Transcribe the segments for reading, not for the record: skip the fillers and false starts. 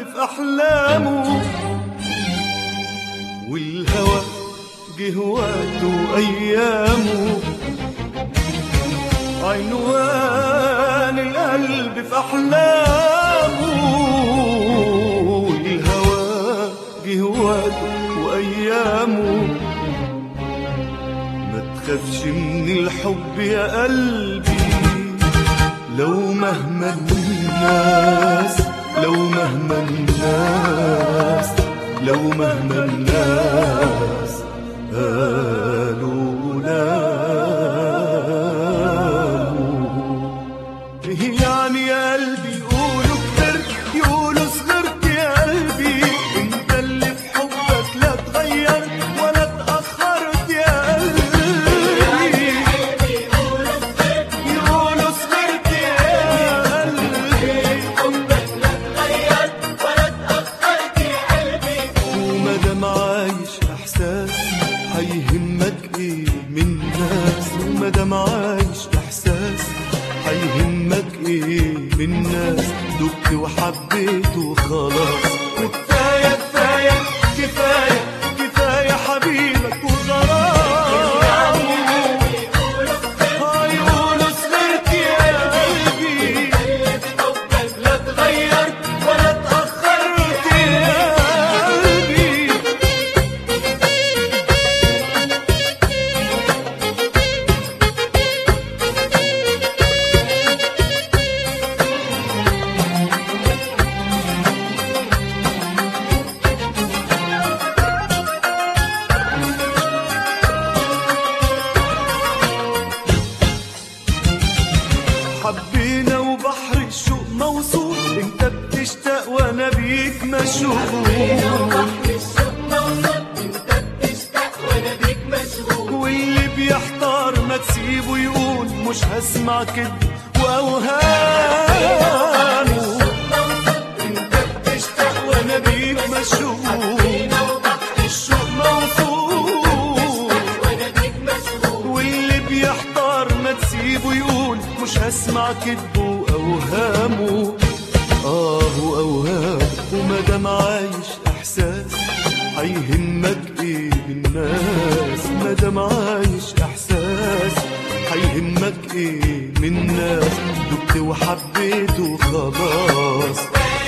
في أحلامه، والهوى جه وقته أيامه، عنوان القلب في أحلامه، والهوى جه وقته وأيامه. ما تخافش من الحب يا قلبي، لو مهما الناس، لو مهما الناس، لو مهما الناس قالوا لا. يعني يا قلبي يقولوا كبرت، يقولوا صغرت يا قلبي، انت اللي في حبك لا تغير ولا تأخرت يا قلبي. يقولوا صغرت يا قلبي، حبك لا تغير ولا تأخرت يا قلبي. ومادام عايش احساس هيهمك ايه من ناس، ومادام عايش احساس هيهمك ايه من ناس. دقت وحبيت وخلاص، وكفايه كفايه كفايه كفايه حبيبك وغرام. هيقولوا صغرت يا قلبي، حبك لا تغير ولا تأخرت يا قلبي. حبينا وبحر الشوق موصول، انت بتشتاق وانا بيك مشغول. بحر الشوق موصول، انت بتشتاق وانا بيك مشغول. واللي بيحتار ما تسيبه يقول، مش هسمع كده واوهامه. انت بتشتاق وانا بيك مشغول، وبحر الشوق موصول. وانا بيك مشغول. واللي بيحتار ما تسيبه يقول، مش هسمع كدبه واوهامه. واوهامه. ومادام عايش احساس هيهمك ايه بالناس، مادام عايش احساس هيهمك ايه من ناس. دقت وحبيت وخلاص،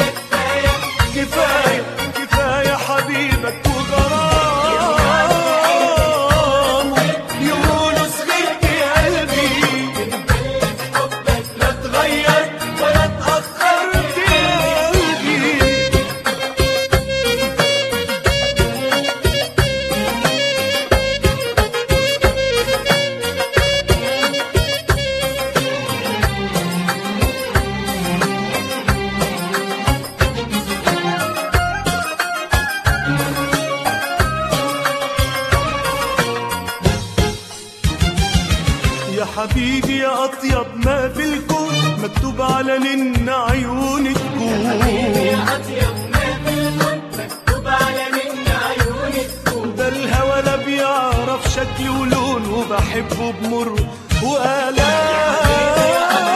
كفايه كفايه حبيبك وغرام. يقولوا صغرت يا قلبي، حبك لا تغير ولا تأخرت يا قلبي. يا حبيبي يا أطيب ما في الكون، مكتوب على نن عيوني تكون. يا أطيب ما في الكون، مكتوب على من عيوني تكون. ده الهوى لا بيعرف شكل ولون، وبحبه بمر وآلامه.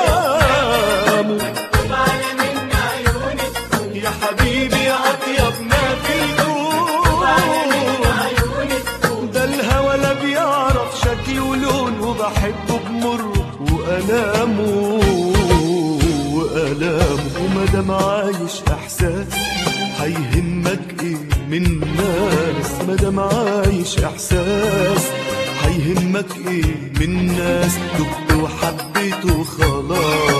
مكتوب على من عيوني تكون. يا حبيبي يا أطيب ما في الكون، عيوني تكون. ده الهوى لا بيعرف شكل ولون، وبحبه بمر وآلامه وآلامه. ومادام عايش إحساس هيهمك إيه من ناس، مادام عايش إحساس هيهمك إيه من ناس. دقت وحبيت وخلاص.